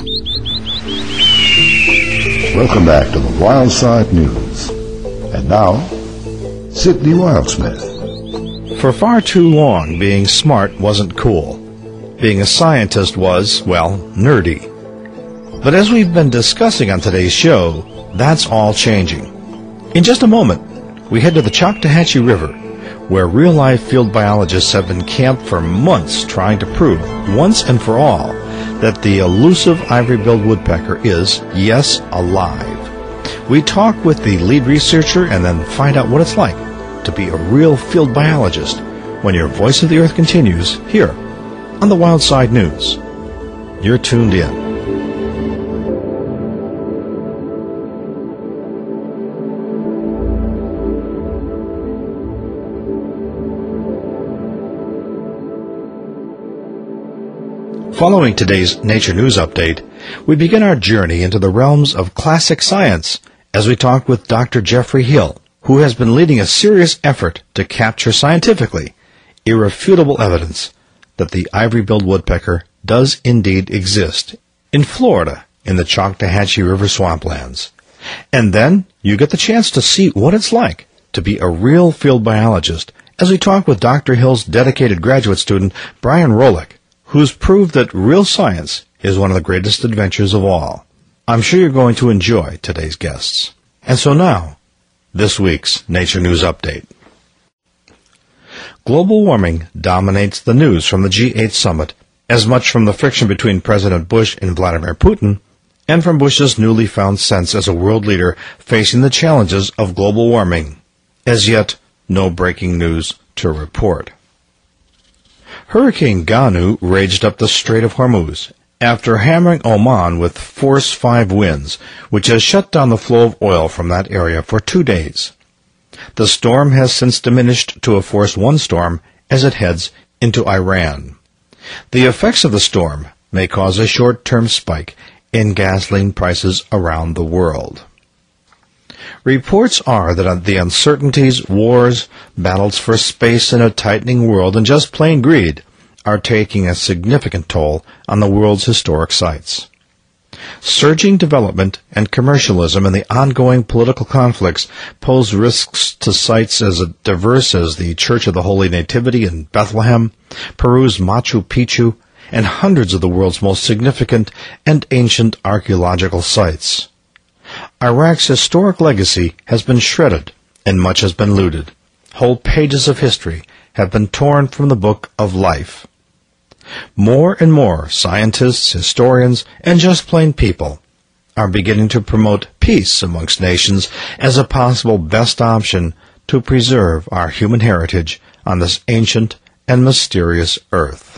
Welcome back to the Wild Side News. And now, Sidney Wildsmith. For far too long, being smart wasn't cool. Being a scientist was, well, nerdy. But as we've been discussing on today's show, that's all changing. In just a moment, we head to the Choctawhatchee River, where real-life field biologists have been camped for months trying to prove, once and for all, that the elusive ivory-billed woodpecker is, yes, alive. We talk with the lead researcher and then find out what it's like to be a real field biologist when your Voice of the Earth continues here on the Wild Side News. You're tuned in. Following today's Nature News Update, we begin our journey into the realms of classic science as we talk with Dr. Jeffrey Hill, who has been leading a serious effort to capture scientifically irrefutable evidence that the ivory-billed woodpecker does indeed exist in Florida in the Choctawhatchee River swamplands. And then you get the chance to see what it's like to be a real field biologist as we talk with Dr. Hill's dedicated graduate student, Brian Rolick, who's proved that real science is one of the greatest adventures of all. I'm sure you're going to enjoy today's guests. And so now, this week's Nature News Update. Global warming dominates the news from the G8 summit, as much from the friction between President Bush and Vladimir Putin, and from Bush's newly found sense as a world leader facing the challenges of global warming. As yet, no breaking news to report. Hurricane Ganu raged up the Strait of Hormuz after hammering Oman with force 5 winds, which has shut down the flow of oil from that area for 2 days. The storm has since diminished to a force 1 storm as it heads into Iran. The effects of the storm may cause a short-term spike in gasoline prices around the world. Reports are that the uncertainties, wars, battles for space in a tightening world, and just plain greed are taking a significant toll on the world's historic sites. Surging development and commercialism and the ongoing political conflicts pose risks to sites as diverse as the Church of the Holy Nativity in Bethlehem, Peru's Machu Picchu, and hundreds of the world's most significant and ancient archaeological sites. Iraq's historic legacy has been shredded, and much has been looted. Whole pages of history have been torn from the book of life. More and more scientists, historians, and just plain people are beginning to promote peace amongst nations as a possible best option to preserve our human heritage on this ancient and mysterious earth.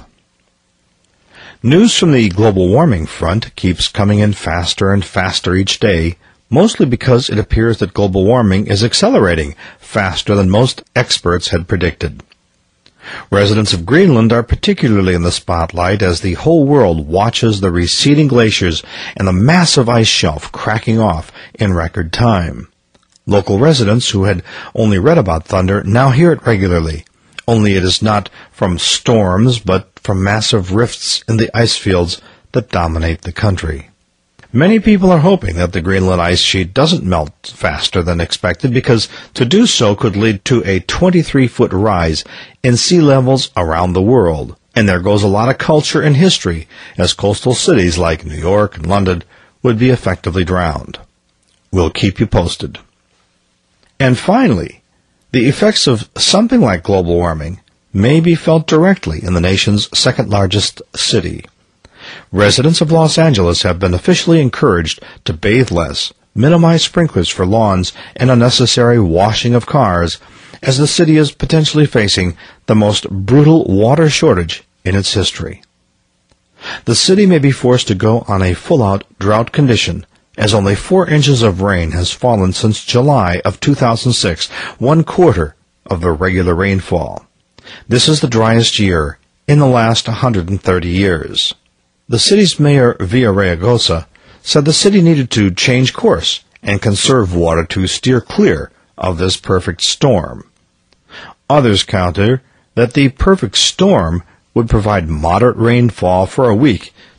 News from the global warming front keeps coming in faster and faster each day, mostly because it appears that global warming is accelerating faster than most experts had predicted. Residents of Greenland are particularly in the spotlight as the whole world watches the receding glaciers and the massive ice shelf cracking off in record time. Local residents who had only read about thunder now hear it regularly, only it is not from storms but from massive rifts in the ice fields that dominate the country. Many people are hoping that the Greenland ice sheet doesn't melt faster than expected because to do so could lead to a 23-foot rise in sea levels around the world. And there goes a lot of culture and history as coastal cities like New York and London would be effectively drowned. We'll keep you posted. And finally, the effects of something like global warming may be felt directly in the nation's second-largest city. Residents of Los Angeles have been officially encouraged to bathe less, minimize sprinklers for lawns, and unnecessary washing of cars, as the city is potentially facing the most brutal water shortage in its history. The city may be forced to go on a full-out drought condition, as only 4 inches of rain has fallen since July of 2006, 1/4 of the regular rainfall. This is the driest year in the last 130 years. The city's mayor, Villaraigosa, said the city needed to change course and conserve water to steer clear of this perfect storm. Others counter that the perfect storm would provide moderate rainfall for a week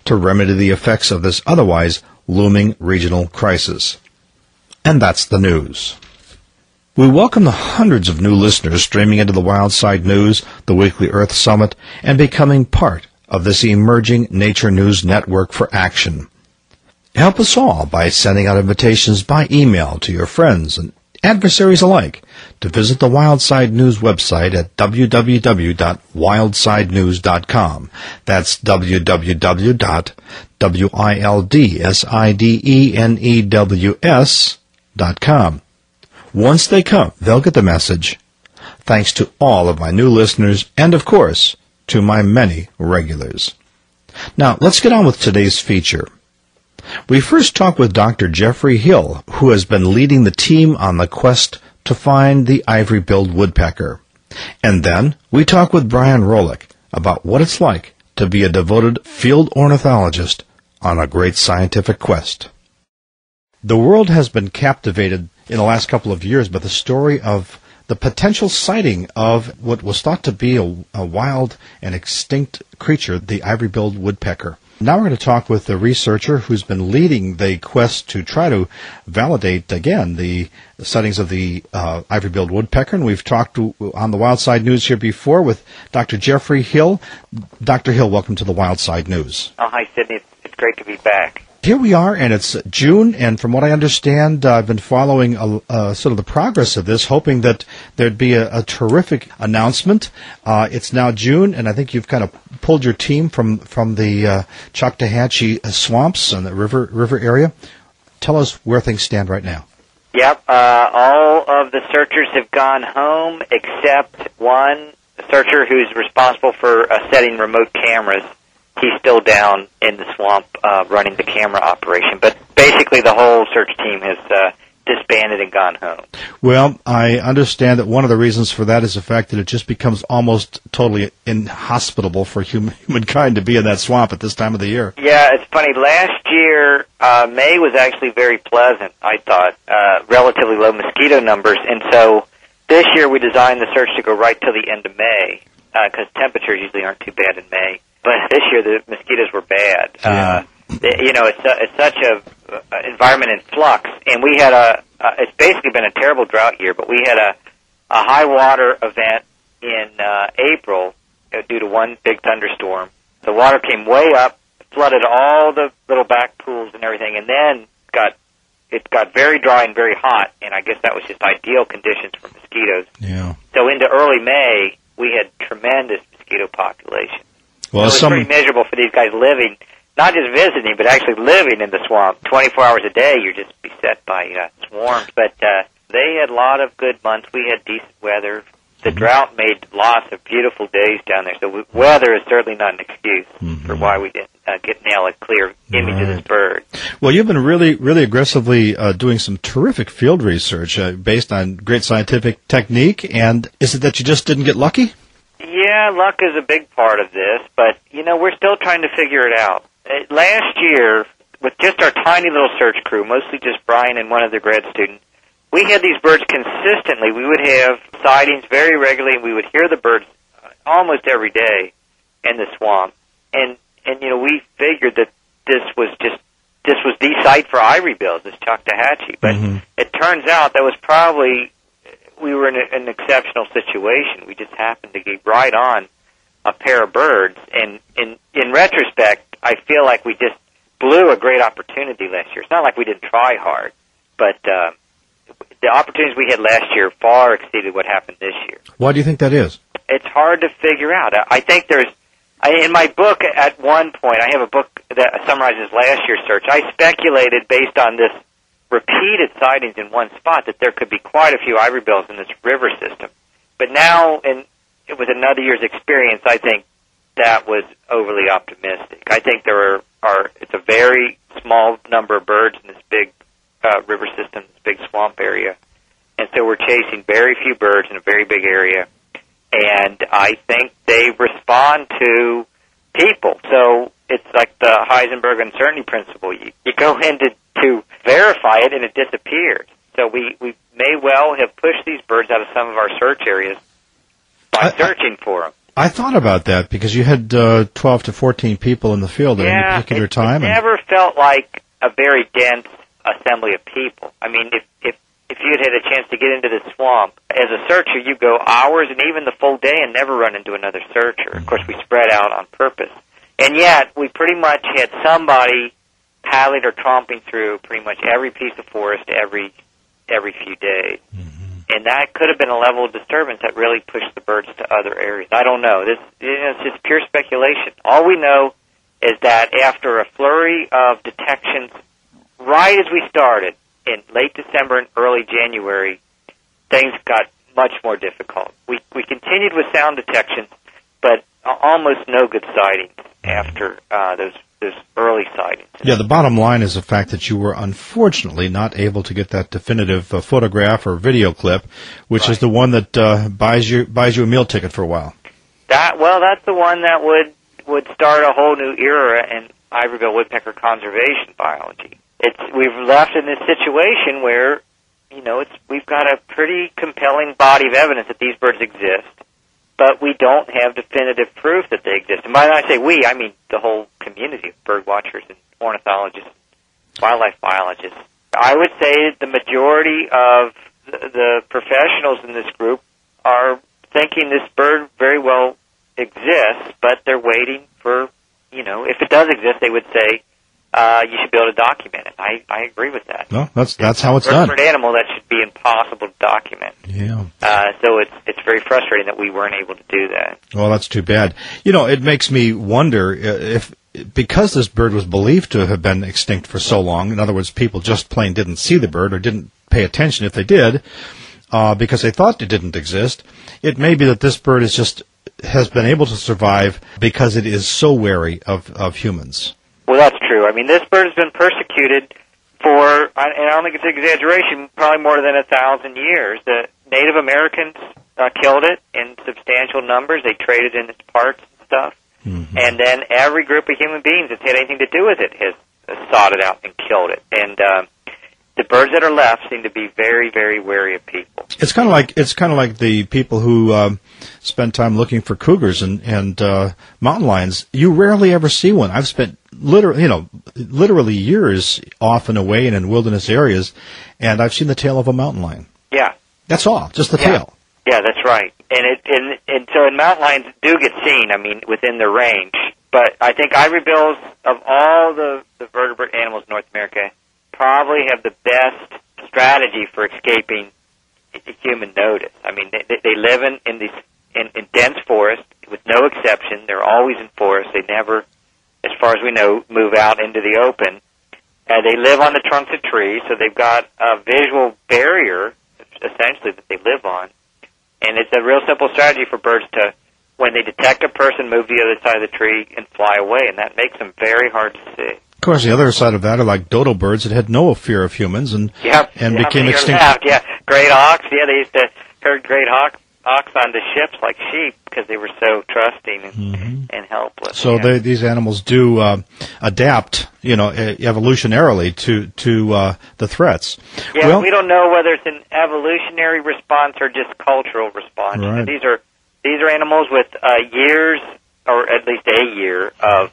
to remedy the effects of this otherwise looming regional crisis. And that's the news. We welcome the hundreds of new listeners streaming into the Wildside News, the weekly Earth Summit, and becoming part of this emerging nature news network for action. Help us all by sending out invitations by email to your friends and adversaries alike to visit the Wildside News website at www.wildsidenews.com. That's www.wildsidenews.com. Once they come, they'll get the message. Thanks to all of my new listeners and, of course, to my many regulars. Now, let's get on with today's feature. We first talked with Dr. Jeffrey Hill, who has been leading the team on the quest to find the ivory-billed woodpecker. And then we talked with Brian Rolick about what it's like to be a devoted field ornithologist on a great scientific quest. The world has been captivated in the last couple of years by the story of the potential sighting of what was thought to be a wild and extinct creature, the ivory-billed woodpecker. Now we're going to talk with the researcher who's been leading the quest to try to validate, again, the sightings of the ivory-billed woodpecker. And we've talked on the Wildside News here before with Dr. Jeffrey Hill. Dr. Hill, welcome to the Wildside News. Oh, hi, Sidney. It's great to be back. Here we are, and it's June, and from what I understand, I've been following sort of the progress of this, hoping that there'd be a terrific announcement. It's now June, and I think you've kind of pulled your team from the Choctawhatchee swamps and the river area. Tell us where things stand right now. Yep, all of the searchers have gone home except one searcher who's responsible for setting remote cameras. He's still down in the swamp running the camera operation. But basically the whole search team has disbanded and gone home. Well, I understand that one of the reasons for that is the fact that it just becomes almost totally inhospitable for humankind to be in that swamp at this time of the year. Yeah, it's funny. Last year, May was actually very pleasant, I thought. Relatively low mosquito numbers. And so this year we designed the search to go right till the end of May because temperatures usually aren't too bad in May. But this year the mosquitoes were bad. Yeah. It's such a environment in flux, and we had it's basically been a terrible drought year. But we had a high water event in April due to one big thunderstorm. The water came way up, flooded all the little back pools and everything, and then it got very dry and very hot. And I guess that was just ideal conditions for mosquitoes. Yeah. So into early May, we had tremendous mosquito population. Well, it was pretty miserable for these guys living, not just visiting, but actually living in the swamp. 24 hours a day, you're just beset by swarms. But they had a lot of good months. We had decent weather. The drought made lots of beautiful days down there. So weather is certainly not an excuse for why we didn't nail a clear image of this bird. Well, you've been really, really aggressively doing some terrific field research based on great scientific technique. And is it that you just didn't get lucky? Yeah, luck is a big part of this, but, we're still trying to figure it out. Last year, with just our tiny little search crew, mostly just Brian and one other grad student, we had these birds consistently. We would have sightings very regularly, and we would hear the birds almost every day in the swamp. And we figured that this was the site for ivory bills, this Choctawhatchee. But it turns out that was probably... we were in an exceptional situation. We just happened to get right on a pair of birds. And in retrospect, I feel like we just blew a great opportunity last year. It's not like we didn't try hard, but the opportunities we had last year far exceeded what happened this year. Why do you think that is? It's hard to figure out. I think in my book at one point, I have a book that summarizes last year's search. I speculated based on this repeated sightings in one spot that there could be quite a few ivory bills in this river system. But now, with another year's experience, I think that was overly optimistic. I think it's a very small number of birds in this big river system, this big swamp area. And so we're chasing very few birds in a very big area. And I think they respond to people. So it's like the Heisenberg uncertainty principle. You go in to verify it, and it disappears. So we may well have pushed these birds out of some of our search areas by searching for them. I thought about that because you had 12 to 14 people in the field at any particular time. It never felt like a very dense assembly of people. I mean, if you had a chance to get into the swamp, as a searcher, you go hours and even the full day and never run into another searcher. Of course, we spread out on purpose. And yet, we pretty much had somebody paddling or tromping through pretty much every piece of forest every few days. And that could have been a level of disturbance that really pushed the birds to other areas. I don't know. It's just pure speculation. All we know is that after a flurry of detections, right as we started, in late December and early January, things got much more difficult. We continued with sound detections, but almost no good sightings after those early sightings. Yeah, the bottom line is the fact that you were unfortunately not able to get that definitive photograph or video clip, which is the one that buys you a meal ticket for a while. That's the one that would start a whole new era in Ivoryville woodpecker conservation biology. We've left in this situation where, we've got a pretty compelling body of evidence that these birds exist, but we don't have definitive proof that they exist. And by that I say we, I mean the whole community of bird watchers and ornithologists, wildlife biologists. I would say the majority of the professionals in this group are thinking this bird very well exists, but they're waiting for, if it does exist, they would say, you should be able to document it. I agree with that. No, that's how it's done. For an animal, that should be impossible to document. Yeah. So it's very frustrating that we weren't able to do that. Well, that's too bad. It makes me wonder if, because this bird was believed to have been extinct for so long, in other words, people just plain didn't see the bird or didn't pay attention if they did, because they thought it didn't exist, it may be that this bird has been able to survive because it is so wary of humans. Well, that's true. I mean, this bird has been persecuted for, and I don't think it's an exaggeration, probably more than 1,000 years. The Native Americans killed it in substantial numbers. They traded in its parts and stuff. Mm-hmm. And then every group of human beings that's had anything to do with it has sought it out and killed it. And the birds that are left seem to be very, very wary of people. It's kind of like the people who spend time looking for cougars and mountain lions. You rarely ever see one. I've spent literally years off and away and in wilderness areas, and I've seen the tail of a mountain lion. Yeah, that's all, just the tail. Yeah, that's right. And so mountain lions do get seen. I mean, within their range. But I think ivorybills, of all the vertebrate animals in North America, probably have the best strategy for escaping human notice. I mean, they live in dense forest with no exception. They're always in forest. They never, as far as we know, move out into the open. They live on the trunks of trees, so they've got a visual barrier, essentially, that they live on. And it's a real simple strategy for birds to, when they detect a person, move to the other side of the tree and fly away, and that makes them very hard to see. Of course, the other side of that are like dodo birds that had no fear of humans and became extinct. Yeah, great hawks. Yeah, they used to herd great hawks onto ships like sheep because they were so trusting and helpless. So these animals do adapt, evolutionarily to the threats. Yeah, well, we don't know whether it's an evolutionary response or just cultural response. Right. These are animals with years, or at least a year of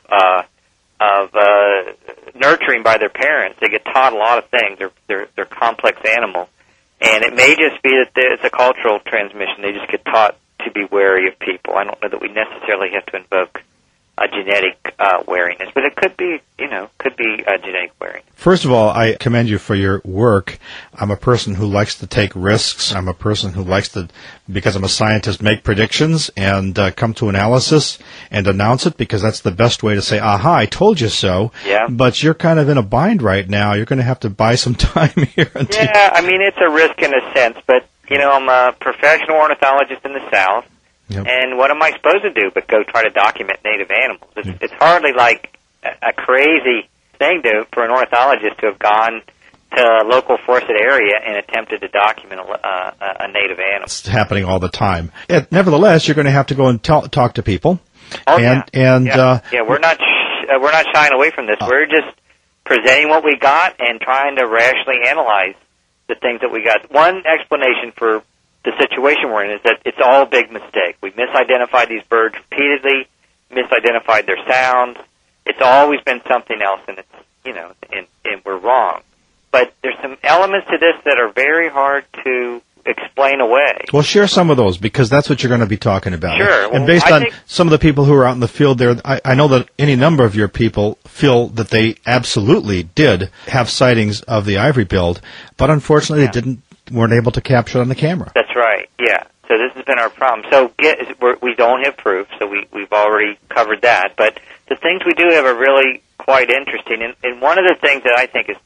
nurturing by their parents. They get taught a lot of things. They're complex animals. And it may just be that it's a cultural transmission. They just get taught to be wary of people. I don't know that we necessarily have to invoke a genetic wariness, but it could be, a genetic wariness. First of all, I commend you for your work. I'm a person who likes to take risks. I'm a person who likes to, because I'm a scientist, make predictions and come to analysis and announce it, because that's the best way to say, aha, I told you so. Yeah. But you're kind of in a bind right now. You're going to have to buy some time here. Yeah, I mean, it's a risk in a sense, but, I'm a professional ornithologist in the South. Yep. And what am I supposed to do but go try to document native animals? It's hardly like a crazy thing for an ornithologist to have gone to a local forested area and attempted to document a native animal. It's happening all the time. Nevertheless, you're going to have to go and talk to people. Oh, we're not shying away from this. We're just presenting what we got and trying to rationally analyze the things that we got. One explanation for the situation we're in is that it's all a big mistake. We misidentified these birds repeatedly, misidentified their sounds. It's always been something else, and it's, and we're wrong. But there's some elements to this that are very hard to explain away. Well, share some of those, because that's what you're going to be talking about. Sure. And based on some of the people who are out in the field there, I know that any number of your people feel that they absolutely did have sightings of the ivory-billed, but unfortunately they weren't able to capture it on the camera. That's right, yeah. So this has been our problem. So we don't have proof, so we've already covered that. But the things we do have are really quite interesting. And one of the things that I think is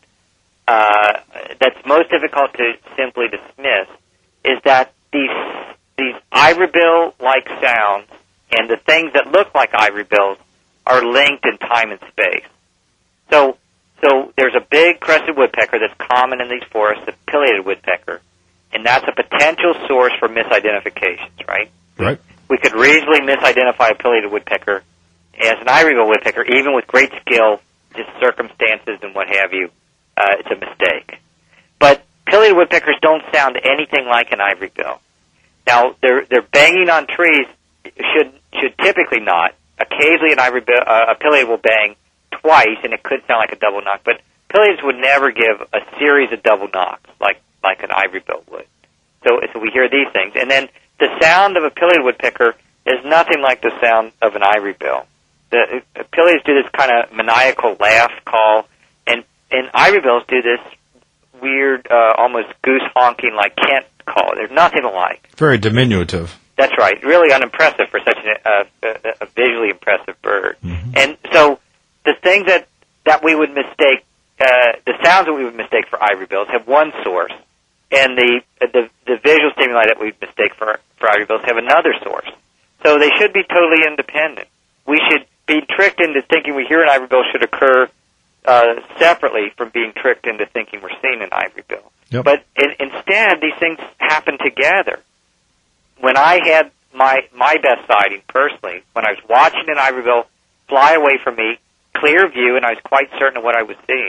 that's most difficult to simply dismiss is that these ivory-bill-like sounds and the things that look like ivory-bills are linked in time and space. So there's a big crested woodpecker that's common in these forests, the pileated woodpecker, and that's a potential source for misidentifications, right? Right. We could reasonably misidentify a pileated woodpecker as an ivory-bill woodpecker, even with great skill, just circumstances and what have you. It's a mistake. But pileated woodpeckers don't sound anything like an ivory-bill. Now, they're banging on trees should typically not. Occasionally a pileated will bang twice, and it could sound like a double knock, but pileateds would never give a series of double knocks like an ivory-bill would. So we hear these things. And then the sound of a pileated woodpecker is nothing like the sound of an ivory-bill. The pileateds do this kind of maniacal laugh call, and ivory-bills do this weird, almost goose honking like Kent call. There's nothing alike. Very diminutive. That's right. Really unimpressive for such a visually impressive bird. Mm-hmm. And so the things that we would mistake, the sounds that we would mistake for ivory-bills have one source, and the visual stimuli that we would mistake for ivory-bills have another source. So they should be totally independent. We should be tricked into thinking we hear an ivory-bill should occur separately from being tricked into thinking we're seeing an ivory-bill. Yep. But instead, these things happen together. When I had my best sighting, personally, when I was watching an ivory-bill fly away from me, clear view, and I was quite certain of what I was seeing.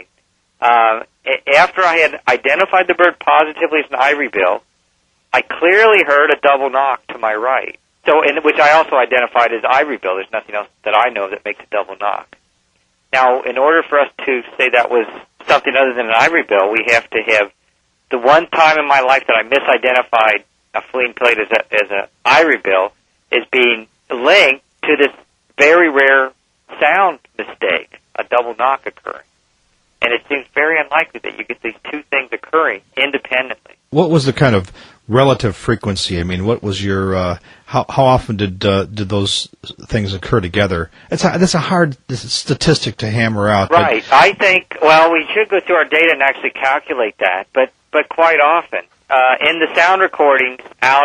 After I had identified the bird positively as an ivory-bill, I clearly heard a double knock to my right. So, which I also identified as ivory-bill. There's nothing else that I know that makes a double knock. Now, in order for us to say that was something other than an ivory-bill, we have to have the one time in my life that I misidentified a fleeing pileat as an ivory-bill is being linked to this very rare sound mistake, a double knock occurring. And it seems very unlikely that you get these two things occurring independently. What was the kind of relative frequency? I mean, what was your how often did those things occur together? That's a hard statistic to hammer out. Right. I think, well, we should go through our data and actually calculate that, but quite often. In the sound recordings,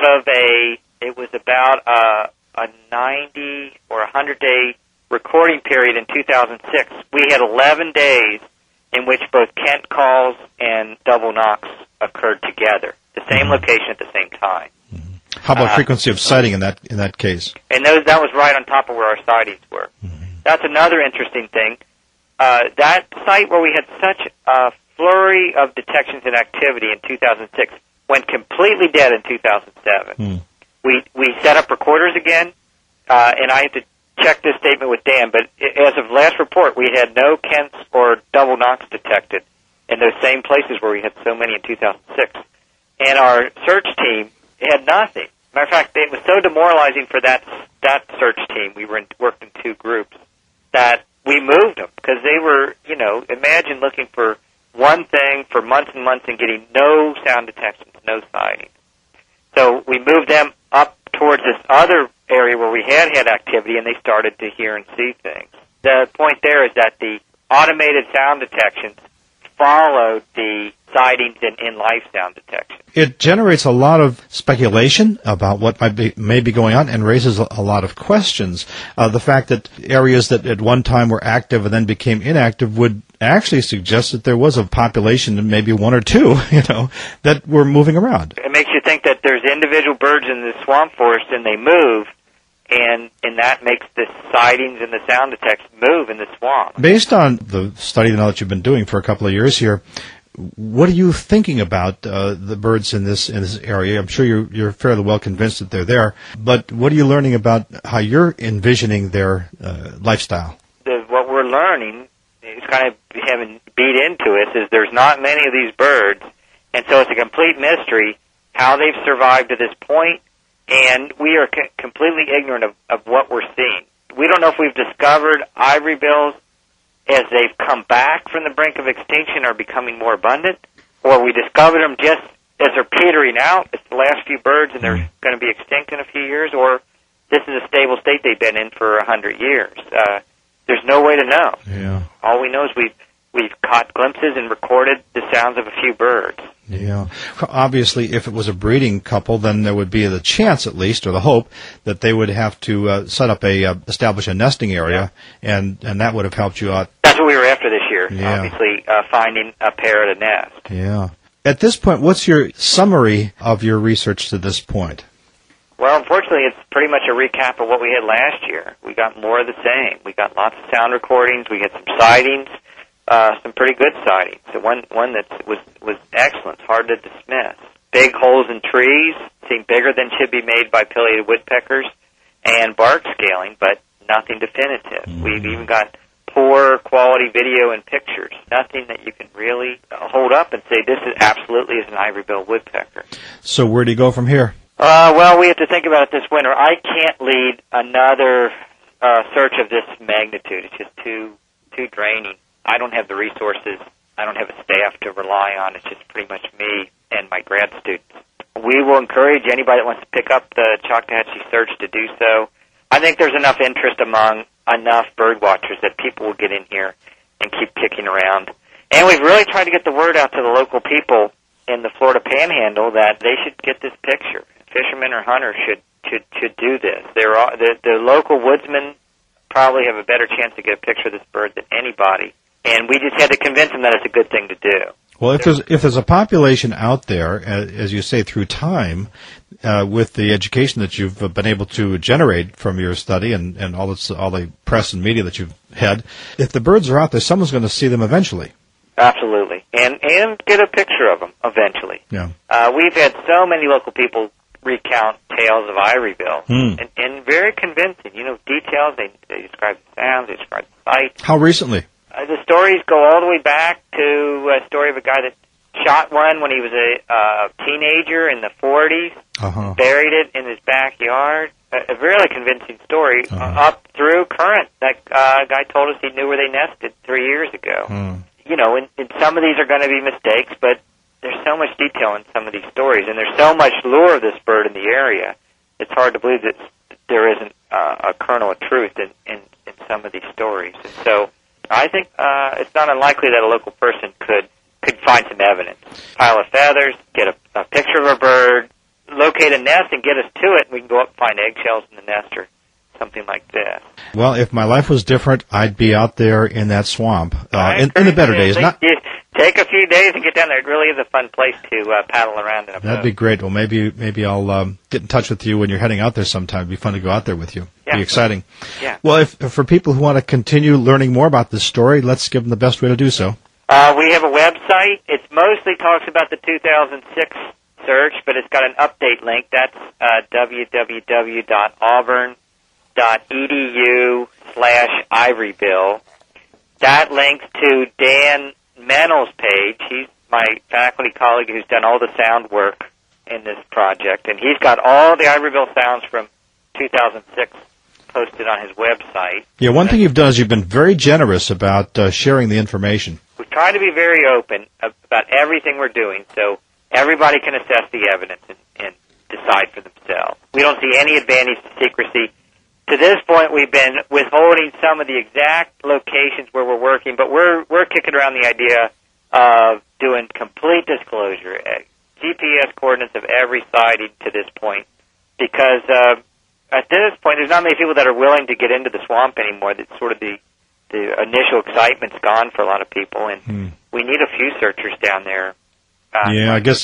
it was about a 90 or 100-day recording period in 2006. We had 11 days in which both Kent calls and double knocks occurred together, the same location at the same time. Mm-hmm. How about frequency of sighting in that case? And that was right on top of where our sightings were. Mm-hmm. That's another interesting thing. That site where we had such a flurry of detections and activity in 2006 went completely dead in 2007. Mm. We set up recorders again, and I have to check this statement with Dan, but as of last report, we had no Kents or double knocks detected in those same places where we had so many in 2006. And our search team had nothing. Matter of fact, it was so demoralizing for that search team. We worked in two groups that we moved them because they were, imagine looking for one thing for months and months and getting no sound detections, no sightings. So we moved them up towards this other area where we had activity, and they started to hear and see things. The point there is that the automated sound detections followed the sightings and in-life sound detection. It generates a lot of speculation about what may be going on and raises a lot of questions. The fact that areas that at one time were active and then became inactive would actually suggest that there was a population, maybe one or two, that were moving around. It makes you think that there's individual birds in the swamp forest and they move, and that makes the sightings and the sound detection move in the swamp. Based on the study now that you've been doing for a couple of years here, what are you thinking about the birds in this area? I'm sure you're fairly well convinced that they're there, but what are you learning about how you're envisioning their lifestyle? What we're learning is kind of having beat into us is there's not many of these birds, and so it's a complete mystery how they've survived to this point, and we are completely ignorant of what we're seeing. We don't know if we've discovered ivory bills as they've come back from the brink of extinction are becoming more abundant, or we discovered them just as they're petering out. It's the last few birds and they're going to be extinct in a few years, or this is a stable state they've been in for 100 years. There's no way to know. Yeah. All we know is we've caught glimpses and recorded the sounds of a few birds. Yeah. Obviously, if it was a breeding couple, then there would be the chance, at least, or the hope, that they would have to establish a nesting area, and that would have helped you out. That's what we were after this year, yeah. Obviously, finding a pair at a nest. Yeah. At this point, what's your summary of your research to this point? Well, unfortunately, it's pretty much a recap of what we had last year. We got more of the same. We got lots of sound recordings. We had some sightings. Some pretty good sightings. The one that was excellent, hard to dismiss. Big holes in trees, seem bigger than should be made by pileated woodpeckers, and bark scaling, but nothing definitive. Mm-hmm. We've even got poor quality video and pictures. Nothing that you can really hold up and say this is absolutely is an ivory-billed woodpecker. So where do you go from here? Well, we have to think about it this winter. I can't lead another search of this magnitude. It's just too draining. I don't have the resources. I don't have a staff to rely on. It's just pretty much me and my grad students. We will encourage anybody that wants to pick up the Choctawhatchee search to do so. I think there's enough interest among enough bird watchers that people will get in here and keep kicking around. And we've really tried to get the word out to the local people in the Florida Panhandle that they should get this picture. Fishermen or hunters should do this. The local woodsmen probably have a better chance to get a picture of this bird than anybody. And we just had to convince them that it's a good thing to do. Well, if there's a population out there, as you say, through time, with the education that you've been able to generate from your study and all the press and media that you've had, if the birds are out there, someone's going to see them eventually. Absolutely, and get a picture of them eventually. Yeah. We've had so many local people recount tales of ivory-bill, and very convincing. Details. They describe the sounds. They describe the sight. How recently? The stories go all the way back to a story of a guy that shot one when he was a teenager in the 40s, buried it in his backyard. A really convincing story, up through current. That guy told us he knew where they nested 3 years ago. And some of these are going to be mistakes, but there's so much detail in some of these stories, and there's so much lure of this bird in the area, it's hard to believe that there isn't a kernel of truth in some of these stories. And so I think it's not unlikely that a local person could find some evidence. Pile of feathers, get a picture of a bird, locate a nest and get us to it, and we can go up and find eggshells in the nest or something like this. Well, if my life was different, I'd be out there in that swamp in the better days. Take a few days and get down there. It really is a fun place to paddle around in a boat. That'd be great. Well, maybe I'll get in touch with you when you're heading out there sometime. It'd be fun to go out there with you. Yeah. Be exciting. Yeah. Well, if for people who want to continue learning more about this story, let's give them the best way to do so. We have a website. It mostly talks about the 2006 search, but it's got an update link. That's www.auburn.edu/ivorybill. That links to Dan Mendel's page. He's my faculty colleague who's done all the sound work in this project, and he's got all the ivorybill sounds from 2006 posted on his website. Yeah, one thing you've done is you've been very generous about sharing the information. We try to be very open about everything we're doing, so everybody can assess the evidence and decide for themselves. We don't see any advantage to secrecy. To this point, we've been withholding some of the exact locations where we're working, but we're kicking around the idea of doing complete disclosure, GPS coordinates of every sighting to this point, because at this point, there's not many people that are willing to get into the swamp anymore. That's sort of the initial excitement's gone for a lot of people, and we need a few searchers down there I guess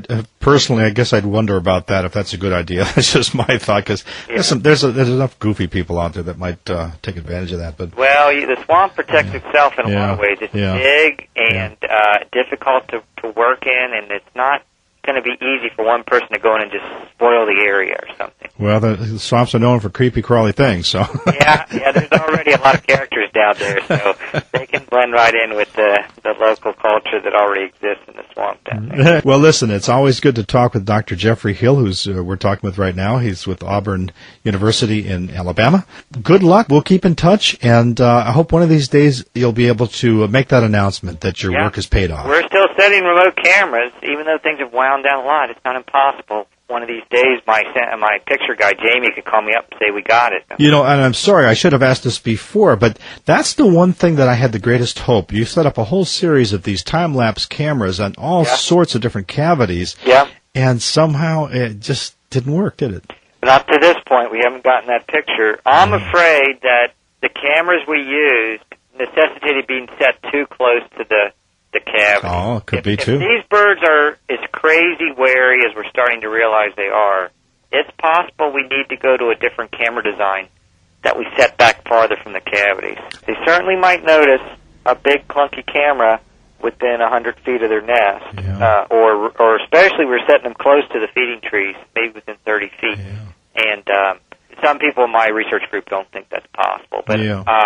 I'd wonder about that if that's a good idea. That's just my thought, because there's enough goofy people out there that might take advantage of that. But the swamp protects itself in a lot of ways. It's big and difficult to work in, and it's not going to be easy for one person to go in and just spoil the area or something. Well, the swamps are known for creepy, crawly things, so. yeah, there's already a lot of characters down there, so they can blend right in with the local culture that already exists in the swamp down there. Well, listen, it's always good to talk with Dr. Jeffrey Hill, who's we're talking with right now. He's with Auburn University in Alabama. Good luck. We'll keep in touch, and I hope one of these days you'll be able to make that announcement that your work has paid off. We're still setting remote cameras, even though things have wound down a lot. It's not impossible. One of these days, my picture guy, Jamie, could call me up and say, we got it. And I'm sorry, I should have asked this before, but that's the one thing that I had the greatest hope. You set up a whole series of these time-lapse cameras on all sorts of different cavities, and somehow it just didn't work, did it? And up to this point, we haven't gotten that picture. I'm afraid that the cameras we used necessitated being set too close to the cavity. Oh, could be too. If these birds are as crazy wary as we're starting to realize they are, it's possible we need to go to a different camera design that we set back farther from the cavities. They certainly might notice a big clunky camera within 100 feet of their nest, or especially we're setting them close to the feeding trees, maybe within 30 feet. And some people in my research group don't think that's possible. But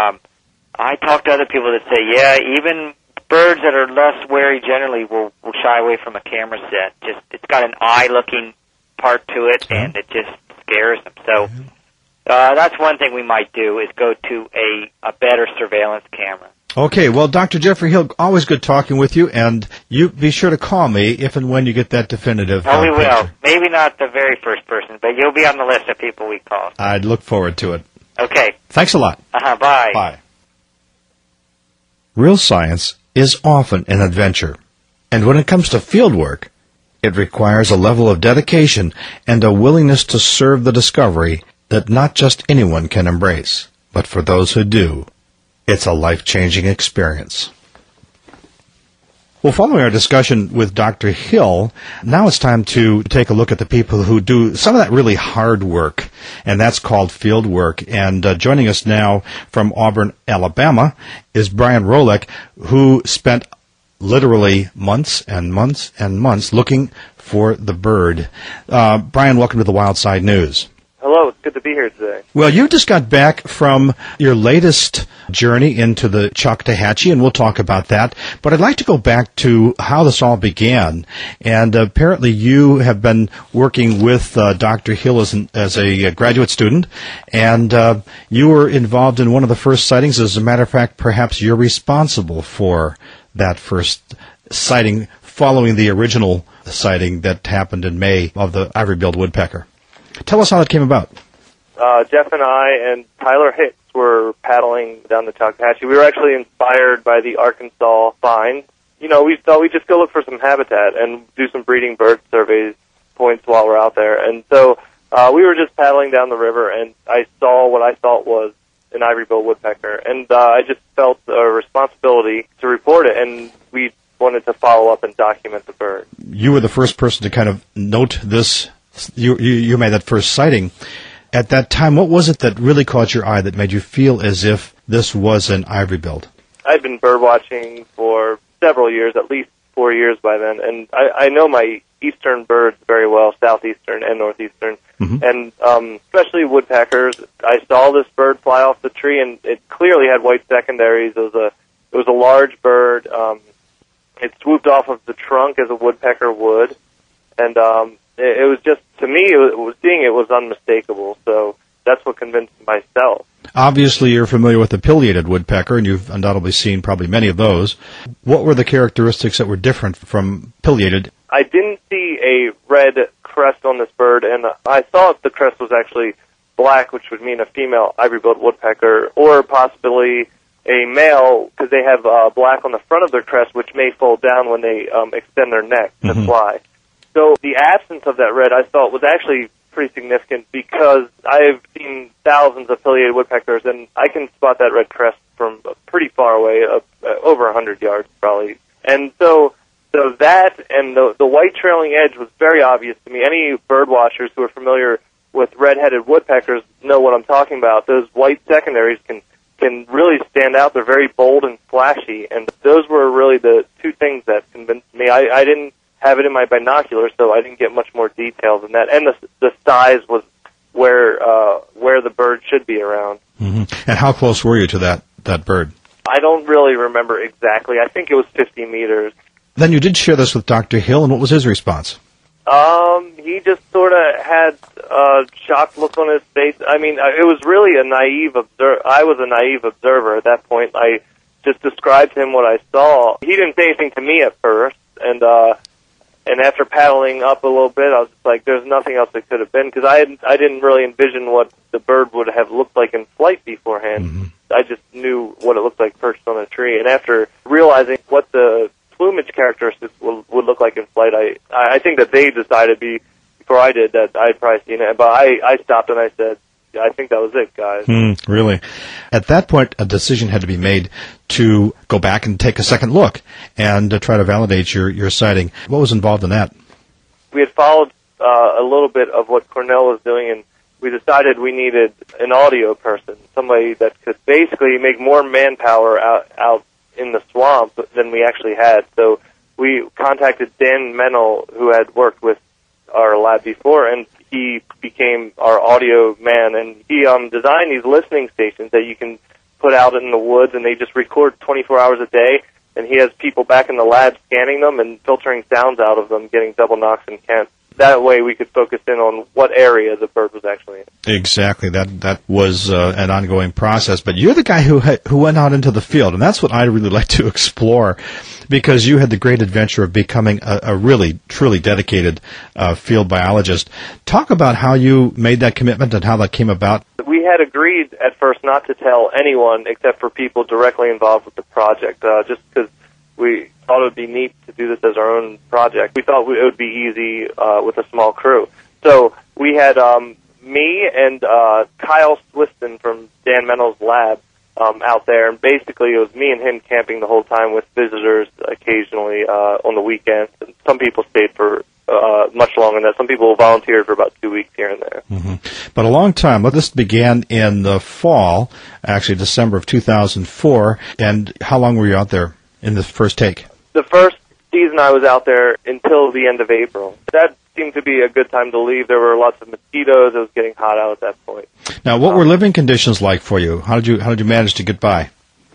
I talk to other people that say, even birds that are less wary generally will shy away from a camera set. Just it's got an eye-looking part to it, and it just scares them. So that's one thing we might do, is go to a better surveillance camera. Okay, well, Dr. Jeffrey Hill, always good talking with you, and you be sure to call me if and when you get that definitive we will. picture. Maybe not the very first person, but you'll be on the list of people we call. I'd look forward to it. Okay. Thanks a lot. Bye. Bye. Real science is often an adventure, and when it comes to field work, it requires a level of dedication and a willingness to serve the discovery that not just anyone can embrace, but for those who do, it's a life-changing experience. Well, following our discussion with Dr. Hill, now it's time to take a look at the people who do some of that really hard work, and that's called field work. And joining us now from Auburn, Alabama, is Brian Rolek, who spent literally months and months and months looking for the bird. Brian, welcome to the Wild Side News. Hello, it's good to be here today. Well, you just got back from your latest journey into the Choctawhatchee, and we'll talk about that. But I'd like to go back to how this all began. And apparently you have been working with Dr. Hill as a graduate student, and you were involved in one of the first sightings. As a matter of fact, perhaps you're responsible for that first sighting following the original sighting that happened in May of the ivory-billed woodpecker. Tell us how that came about. Jeff and I and Tyler Hicks were paddling down the Choctawhatchee. We were actually inspired by the Arkansas find. We thought we'd just go look for some habitat and do some breeding bird surveys points while we're out there. And so we were just paddling down the river, and I saw what I thought was an ivory-billed woodpecker. And I just felt a responsibility to report it, and we wanted to follow up and document the bird. You were the first person to kind of note this. You made that first sighting. At that time, what was it that really caught your eye that made you feel as if this was an ivory-billed? I'd been bird watching for several years, at least 4 years by then, and I know my eastern birds very well, southeastern and northeastern, and especially woodpeckers. I saw this bird fly off the tree, and it clearly had white secondaries. It was a large bird. It swooped off of the trunk as a woodpecker would, and it was just, to me, seeing it was unmistakable, so that's what convinced myself. Obviously, you're familiar with the pileated woodpecker, and you've undoubtedly seen probably many of those. What were the characteristics that were different from pileated? I didn't see a red crest on this bird, and I thought the crest was actually black, which would mean a female ivory-billed woodpecker, or possibly a male, because they have black on the front of their crest, which may fold down when they extend their neck to fly. So the absence of that red, I thought, was actually pretty significant because I've seen thousands of pileated woodpeckers, and I can spot that red crest from pretty far away, over 100 yards probably. And so So that and the white trailing edge was very obvious to me. Any bird watchers who are familiar with red-headed woodpeckers know what I'm talking about. Those white secondaries can really stand out. They're very bold and flashy, and those were really the two things that convinced me. I didn't have it in my binoculars, so I didn't get much more detail than that. And the size was where the bird should be around. Mm-hmm. And how close were you to that bird? I don't really remember exactly. I think it was 50 meters. Then you did share this with Dr. Hill, and what was his response? He just sort of had a shocked look on his face. I mean, it was really a naive I was a naive observer at that point. I just described to him what I saw. He didn't say anything to me at first, and after paddling up a little bit, I was just like, "There's nothing else it could have been," because I didn't really envision what the bird would have looked like in flight beforehand. Mm-hmm. I just knew what it looked like perched on a tree, and after realizing what the plumage characteristics would look like in flight, I think that they decided before I did that I'd probably seen it. But I stopped and I said, I think that was it, guys. Really? At that point, a decision had to be made to go back and take a second look and try to validate your sighting. What was involved in that? We had followed a little bit of what Cornell was doing, and we decided we needed an audio person, somebody that could basically make more manpower out in the swamp than we actually had. So we contacted Dan Mennel, who had worked with our lab before, and he became our audio man, and he designed these listening stations that you can put out in the woods, and they just record 24 hours a day, and he has people back in the lab scanning them and filtering sounds out of them, getting double knocks and cants. That way we could focus in on what area the bird was actually in. Exactly. That was an ongoing process. But you're the guy who went out into the field, and that's what I really like to explore, because you had the great adventure of becoming a really, truly dedicated field biologist. Talk about how you made that commitment and how that came about. We had agreed at first not to tell anyone except for people directly involved with the project, just because we thought it would be neat to do this as our own project. We thought it would be easy with a small crew. So we had me and Kyle Swiston from Dan Mennel's lab out there, and basically it was me and him camping the whole time with visitors occasionally on the weekends. And some people stayed for much longer than that. Some people volunteered for about 2 weeks here and there. Mm-hmm. But a long time. Well, this began in the fall, actually December of 2004. And how long were you out there in the first take? The first season I was out there until the end of April. That seemed to be a good time to leave. There were lots of mosquitoes. It was getting hot out at that point. Now, what were living conditions like for you? How did you manage to get by?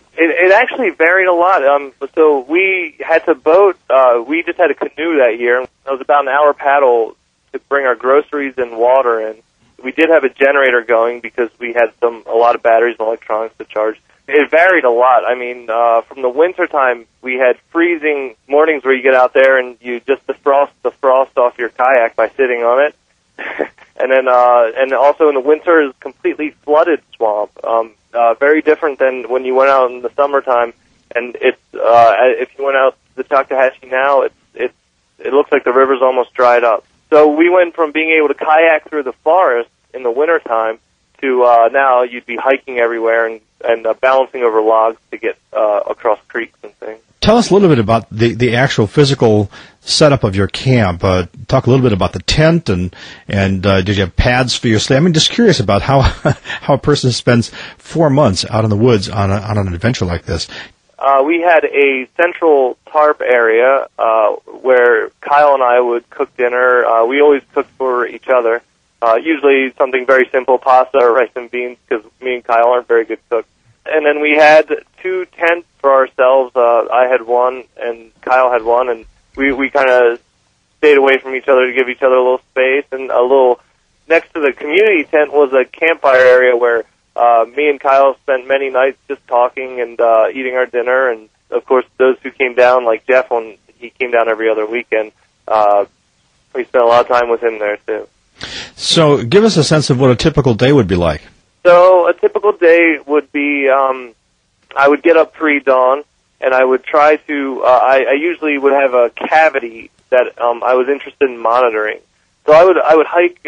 It actually varied a lot. So we had to boat. We just had a canoe that year. It was about an hour paddle to bring our groceries and water in. We did have a generator going because we had a lot of batteries and electronics to charge. It varied a lot. I mean, from the winter time, we had freezing mornings where you get out there and you just defrost the frost off your kayak by sitting on it. And then, and also in the winter is completely flooded swamp. Very different than when you went out in the summertime. And it's, if you went out to the Choctawhatchee now, it looks like the river's almost dried up. So we went from being able to kayak through the forest in the wintertime to now you'd be hiking everywhere and balancing over logs to get across creeks and things. Tell us a little bit about the actual physical setup of your camp. Talk a little bit about the tent and did you have pads for your sleep? I'm just curious about how a person spends 4 months out in the woods on an adventure like this. We had a central tarp area where Kyle and I would cook dinner. We always cooked for each other. Usually something very simple, pasta or rice and beans, because me and Kyle aren't very good cooks. And then we had 2 tents for ourselves. I had one, and Kyle had one, and we kind of stayed away from each other to give each other a little space. And a little next to the community tent was a campfire area where me and Kyle spent many nights just talking and eating our dinner. And of course, those who came down, like Jeff, when he came down every other weekend, we spent a lot of time with him there too. So give us a sense of what a typical day would be like. So a typical day would be, I would get up pre-dawn, and I would try to, I usually would have a cavity that I was interested in monitoring. So I would hike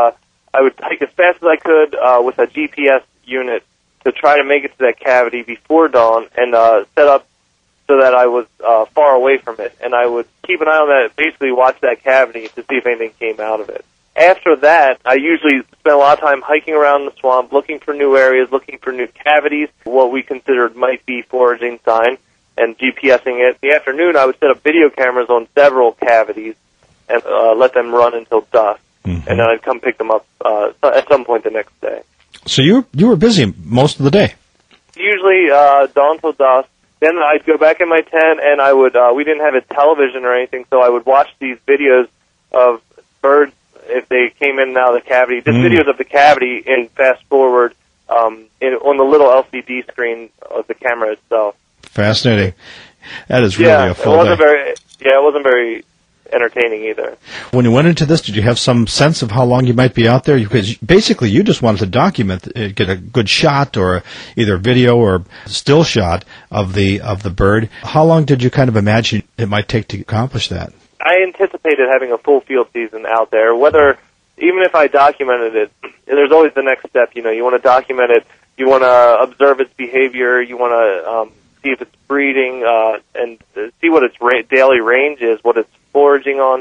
as fast as I could with a GPS unit to try to make it to that cavity before dawn and set up so that I was far away from it, and I would keep an eye on that, basically watch that cavity to see if anything came out of it. After that, I usually spent a lot of time hiking around the swamp, looking for new areas, looking for new cavities, what we considered might be foraging sign, and GPSing it. In the afternoon, I would set up video cameras on several cavities and let them run until dusk, and then I'd come pick them up at some point the next day. So you were busy most of the day? Usually dawn till dusk. Then I'd go back in my tent, and I would, we didn't have a television or anything, so I would watch these videos of birds if they came in and out of the cavity. Just videos of the cavity and fast forward on the little LCD screen of the camera itself. Fascinating. That is really a full day. It wasn't very entertaining either. When you went into this, did you have some sense of how long you might be out there? Because basically you just wanted to document, get a good shot or either video or still shot of the bird. How long did you kind of imagine it might take to accomplish that? I anticipated having a full field season out there. Even if I documented it, there's always the next step. You want to document it. You want to observe its behavior. You want to see if it's breeding and see what its daily range is, what it's foraging on.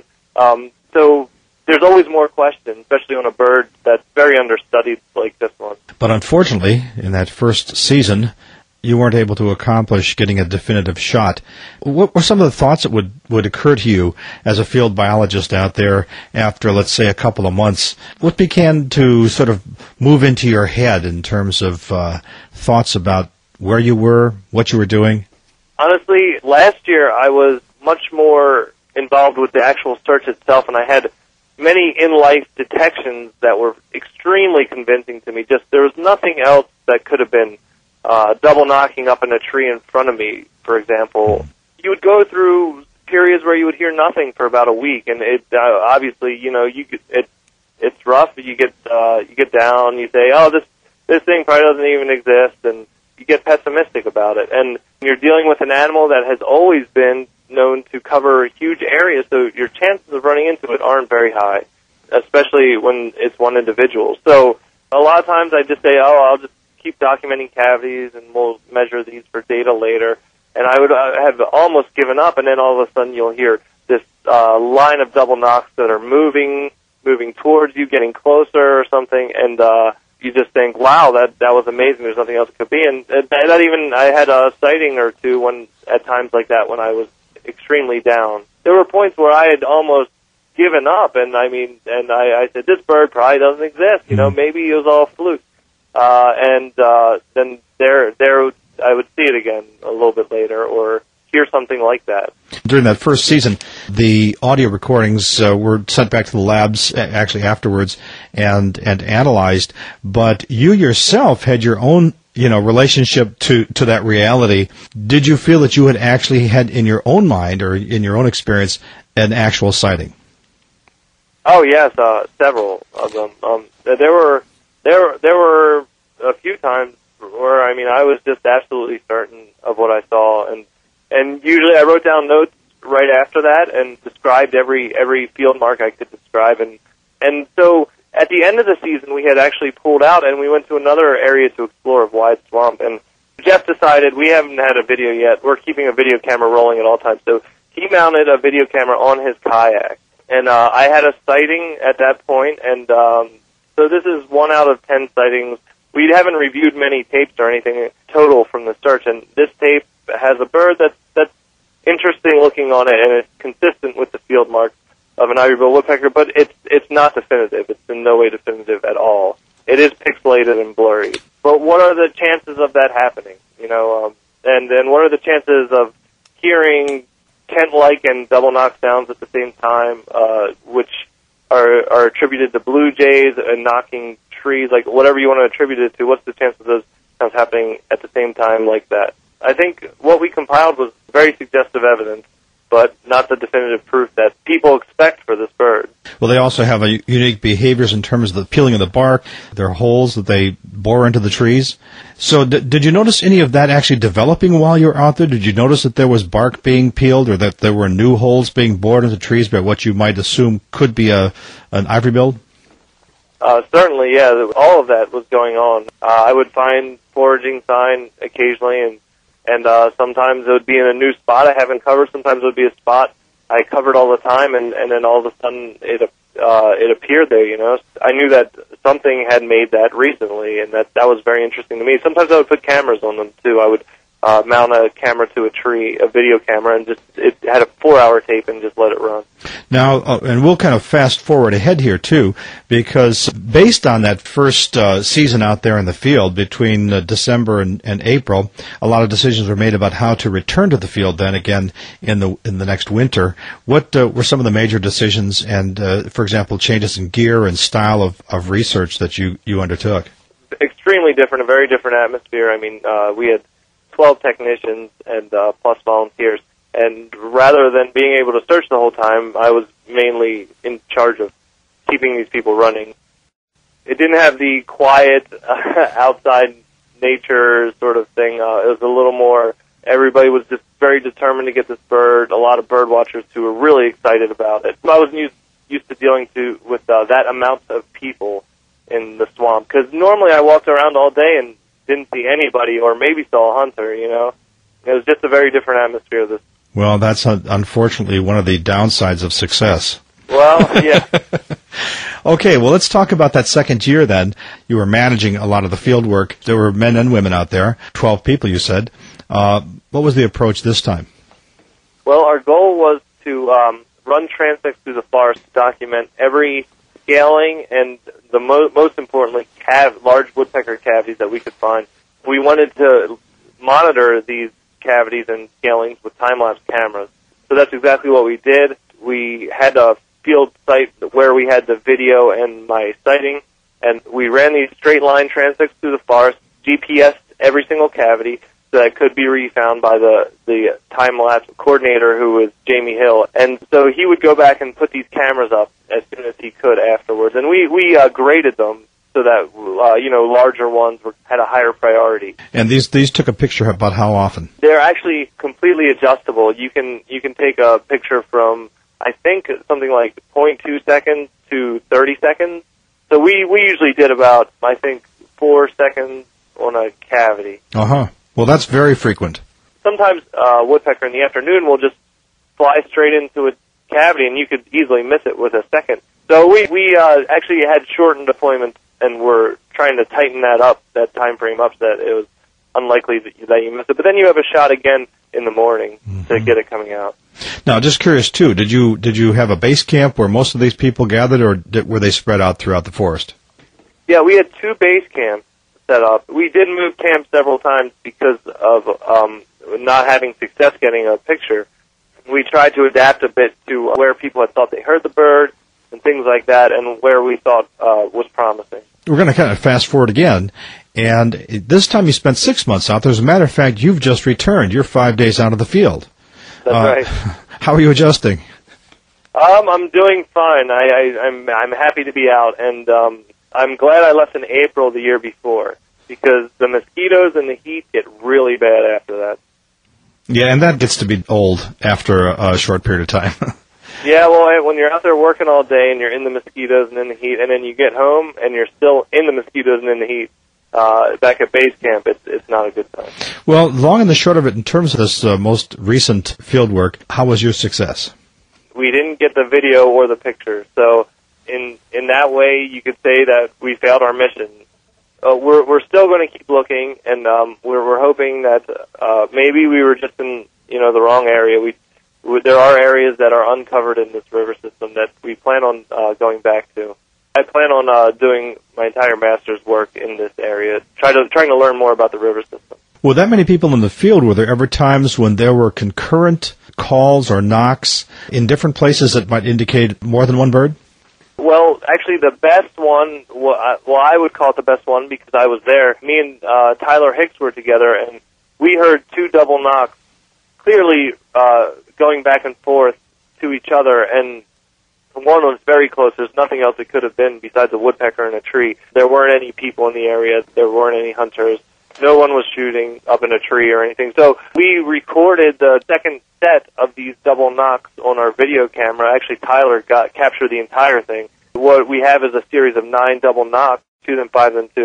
So there's always more questions, especially on a bird that's very understudied like this one. But unfortunately, in that first season, you weren't able to accomplish getting a definitive shot. What were some of the thoughts that would occur to you as a field biologist out there after, let's say, a couple of months? What began to sort of move into your head in terms of thoughts about where you were, what you were doing? Honestly, last year I was much more involved with the actual search itself, and I had many in-life detections that were extremely convincing to me. Just there was nothing else that could have been double knocking up in a tree in front of me, for example. You would go through periods where you would hear nothing for about a week, and it obviously, it's rough. You get down, you say, oh, this thing probably doesn't even exist, and you get pessimistic about it. And you're dealing with an animal that has always been known to cover huge areas, so your chances of running into it aren't very high, especially when it's one individual. So a lot of times I just say, oh, I'll just keep documenting cavities, and we'll measure these for data later. And I would have almost given up, and then all of a sudden you'll hear this line of double knocks that are moving towards you, getting closer or something, and you just think, wow, that was amazing. There's nothing else it could be. And that even, I had a sighting or two at times like that when I was extremely down. There were points where I had almost given up, and I said, this bird probably doesn't exist. Maybe it was all fluke. Then there I would see it again a little bit later or hear something like that. During that first season, the audio recordings were sent back to the labs actually afterwards and analyzed, but you yourself had your own relationship to that reality. Did you feel that you had actually had in your own mind or in your own experience an actual sighting? Oh yes, several of them. There were a few times where I was just absolutely certain of what I saw, and usually I wrote down notes right after that and described every field mark I could describe, and so at the end of the season we had actually pulled out and we went to another area to explore of Wide Swamp, and Jeff decided, we haven't had a video yet, we're keeping a video camera rolling at all times, so he mounted a video camera on his kayak, and I had a sighting at that point, and so this is 1 out of 10 sightings. We haven't reviewed many tapes or anything total from the search, and this tape has a bird that's interesting looking on it, and it's consistent with the field marks of an ivory-billed woodpecker, but it's not definitive. It's in no way definitive at all. It is pixelated and blurry. But what are the chances of that happening? And what are the chances of hearing tent-like and double knock sounds at the same time, which are attributed to blue jays and knocking trees, like whatever you want to attribute it to, what's the chance of those sounds happening at the same time like that? I think what we compiled was very suggestive evidence, but not the definitive proof that people expect for this bird. Well, they also have unique behaviors in terms of the peeling of the bark, their holes that they bore into the trees. So did you notice any of that actually developing while you were out there? Did you notice that there was bark being peeled or that there were new holes being bored into trees by what you might assume could be an ivory-billed? Certainly, yeah. All of that was going on. I would find foraging sign occasionally, and And sometimes it would be in a new spot I haven't covered. Sometimes it would be a spot I covered all the time, and then all of a sudden it appeared there, you know. I knew that something had made that recently, and that was very interesting to me. Sometimes I would put cameras on them, too. I would mount a camera to a tree, a video camera, and it had a 4-hour tape and just let it run. Now, and we'll kind of fast forward ahead here, too, because based on that first season out there in the field between December and April, a lot of decisions were made about how to return to the field then again in the next winter. What were some of the major decisions and, for example, changes in gear and style of research that you undertook? Extremely different, a very different atmosphere. I mean, we had 12 technicians and plus volunteers. And rather than being able to search the whole time, I was mainly in charge of keeping these people running. It didn't have the quiet outside nature sort of thing. It was a little more, everybody was just very determined to get this bird, a lot of bird watchers who were really excited about it. So I wasn't used to dealing with that amount of people in the swamp, because normally I walked around all day and didn't see anybody, or maybe saw a hunter, you know. It was just a very different atmosphere. Well, that's unfortunately one of the downsides of success. Well, yeah. Okay, well, let's talk about that second year then. You were managing a lot of the field work. There were men and women out there, 12 people, you said. What was the approach this time? Well, our goal was to run transects through the forest to document every scaling and, most importantly, large woodpecker cavities that we could find. We wanted to monitor these cavities and scalings with time-lapse cameras. So that's exactly what we did. We had a field site where we had the video and my sighting, and we ran these straight-line transects through the forest, GPSed every single cavity so that it could be refound by the time-lapse coordinator, who was Jamie Hill. And so he would go back and put these cameras up as soon as he could afterwards. And we graded them so that, larger ones had a higher priority. And these took a picture about how often? They're actually completely adjustable. You can take a picture from, I think, something like 0.2 seconds to 30 seconds. So we usually did about, I think, 4 seconds on a cavity. Uh-huh. Well, that's very frequent. Sometimes woodpecker in the afternoon will just fly straight into a cavity, and you could easily miss it with a second. So we actually had shortened deployments, and we're trying to tighten that time frame up, so that it was unlikely that you miss it. But then you have a shot again in the morning to get it coming out. Now, just curious too, did you have a base camp where most of these people gathered, or were they spread out throughout the forest? Yeah, we had 2 base camps set up. We did move camps several times because of not having success getting a picture. We tried to adapt a bit to where people had thought they heard the bird and things like that, and where we thought was promising. We're going to kind of fast forward again, and this time you spent 6 months out there. As a matter of fact, you've just returned. You're 5 days out of the field. That's right. How are you adjusting? I'm doing fine. I'm happy to be out, and I'm glad I left in April the year before, because the mosquitoes and the heat get really bad after that. Yeah, and that gets to be old after a short period of time. Yeah, well, when you're out there working all day and you're in the mosquitoes and in the heat, and then you get home and you're still in the mosquitoes and in the heat, back at base camp, it's not a good time. Well, long and the short of it, in terms of this most recent field work, how was your success? We didn't get the video or the picture, so in that way, you could say that we failed our mission. We're still going to keep looking, and we're hoping that maybe we were just in the wrong area. There are areas that are uncovered in this river system that we plan on going back to. I plan on doing my entire master's work in this area, trying to learn more about the river system. With that many people in the field, were there ever times when there were concurrent calls or knocks in different places that might indicate more than one bird? Well, actually, the best one, I would call it the best one because I was there. Me and Tyler Hicks were together, and we heard 2 double knocks, clearly going back and forth to each other, and one was very close. There's nothing else it could have been besides a woodpecker in a tree. There weren't any people in the area. There weren't any hunters. No one was shooting up in a tree or anything. So we recorded the second set of these double knocks on our video camera. Actually, Tyler captured the entire thing. What we have is a series of 9 double knocks, 2 then 5 then 2.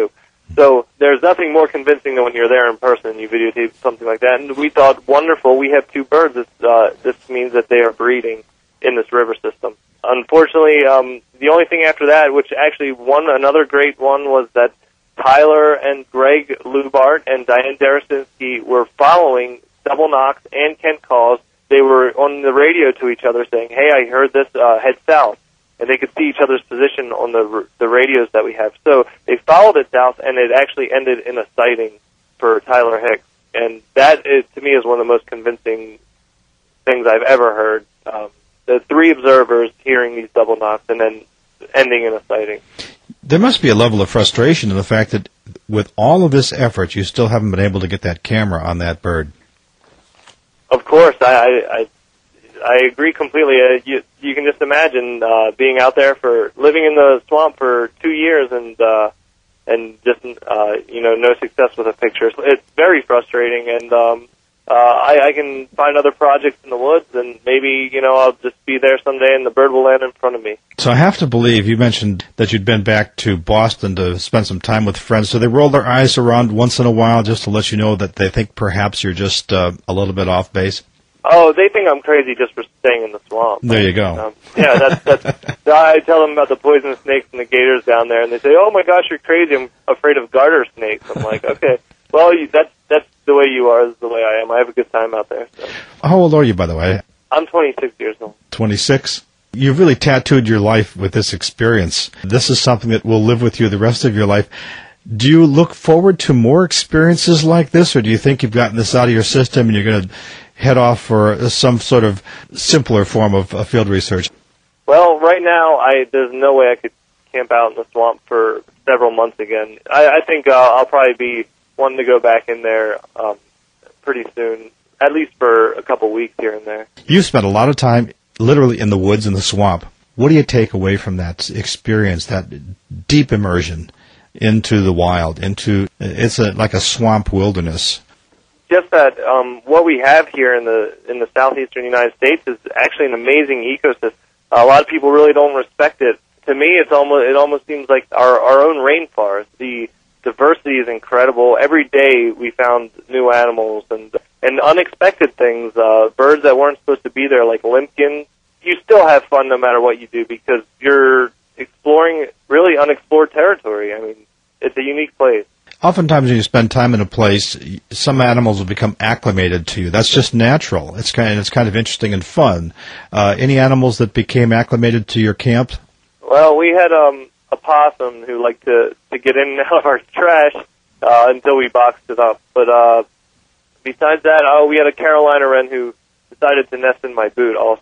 So there's nothing more convincing than when you're there in person and you videotape something like that. And we thought, wonderful, we have 2 birds. This means that they are breeding in this river system. Unfortunately, the only thing after that, which actually another great one, was that Tyler and Greg Lubart and Diane Darasinski were following Double Knox and Kent Calls. They were on the radio to each other saying, hey, I heard this, head south. And they could see each other's position on the radios that we have. So they followed it south, and it actually ended in a sighting for Tyler Hicks. And that, to me, is one of the most convincing things I've ever heard. The 3 observers hearing these double knocks and then ending in a sighting. There must be a level of frustration in the fact that with all of this effort, you still haven't been able to get that camera on that bird. Of course, I agree completely. You can just imagine being out there living in the swamp for 2 years and just no success with a picture. So it's very frustrating, and I can find other projects in the woods, and maybe I'll just be there someday, and the bird will land in front of me. So I have to believe you mentioned that you'd been back to Boston to spend some time with friends. So they roll their eyes around once in a while just to let you know that they think perhaps you're just a little bit off base. Oh, they think I'm crazy just for staying in the swamp. There you go. That's I tell them about the poisonous snakes and the gators down there, and they say, "Oh my gosh, you're crazy! I'm afraid of garter snakes." I'm like, "Okay, well, that's the way you are. Is the way I am. I have a good time out there." So. How old are you, by the way? I'm 26 years old. 26. You've really tattooed your life with this experience. This is something that will live with you the rest of your life. Do you look forward to more experiences like this, or do you think you've gotten this out of your system and you're going to head off for some sort of simpler form of field research? Well, right now, there's no way I could camp out in the swamp for several months again. I think I'll probably be wanting to go back in there pretty soon, at least for a couple weeks here and there. You spent a lot of time literally in the woods, in the swamp. What do you take away from that experience, that deep immersion into the wild, it's like a swamp wilderness? Just that what we have here in the southeastern United States is actually an amazing ecosystem. A lot of people really don't respect it. To me, it almost seems like our own rainforest. The diversity is incredible. Every day we found new animals and unexpected things. Birds that weren't supposed to be there, like limpkin. You still have fun no matter what you do because you're exploring really unexplored territory. I mean, it's a unique place. Oftentimes when you spend time in a place, some animals will become acclimated to you. That's just natural. It's kind of interesting and fun. Any animals that became acclimated to your camp? Well, we had a possum who liked to get in and out of our trash until we boxed it up. But besides that, we had a Carolina wren who decided to nest in my boot also.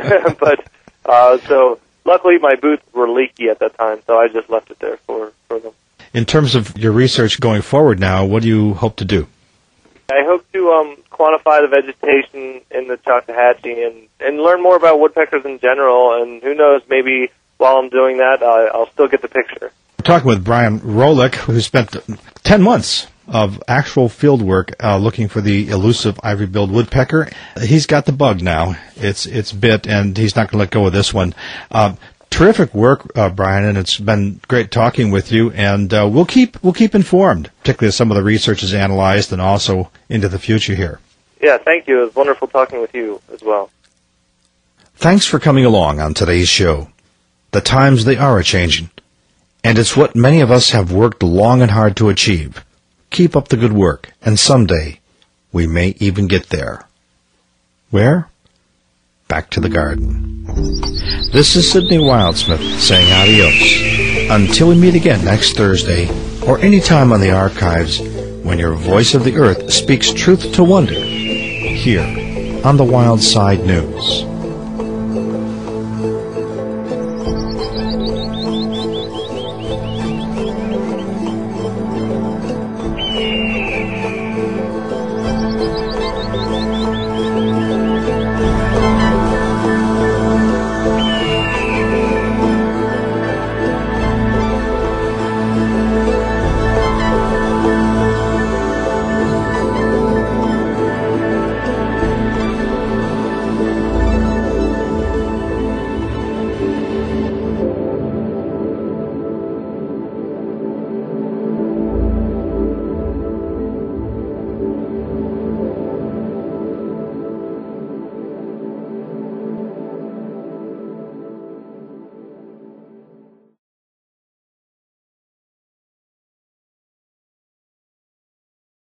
But so luckily my boots were leaky at that time, so I just left it there for them. In terms of your research going forward now, what do you hope to do? I hope to quantify the vegetation in the Choctawhatchee and learn more about woodpeckers in general, and who knows, maybe while I'm doing that, I'll still get the picture. We're talking with Brian Rolick, who spent 10 months of actual field work looking for the elusive ivory-billed woodpecker. He's got the bug now. It's bit, and he's not going to let go of this one. Terrific work, Brian, and it's been great talking with you. And we'll keep informed, particularly as some of the research is analyzed and also into the future here. Yeah, thank you. It was wonderful talking with you as well. Thanks for coming along on today's show. The times, they are a-changing, and it's what many of us have worked long and hard to achieve. Keep up the good work, and someday we may even get there. Where? Back to the garden. This is Sidney Wildsmith saying adios. Until we meet again next Thursday, or any time on the archives, when your voice of the earth speaks truth to wonder, here on the Wild Side News.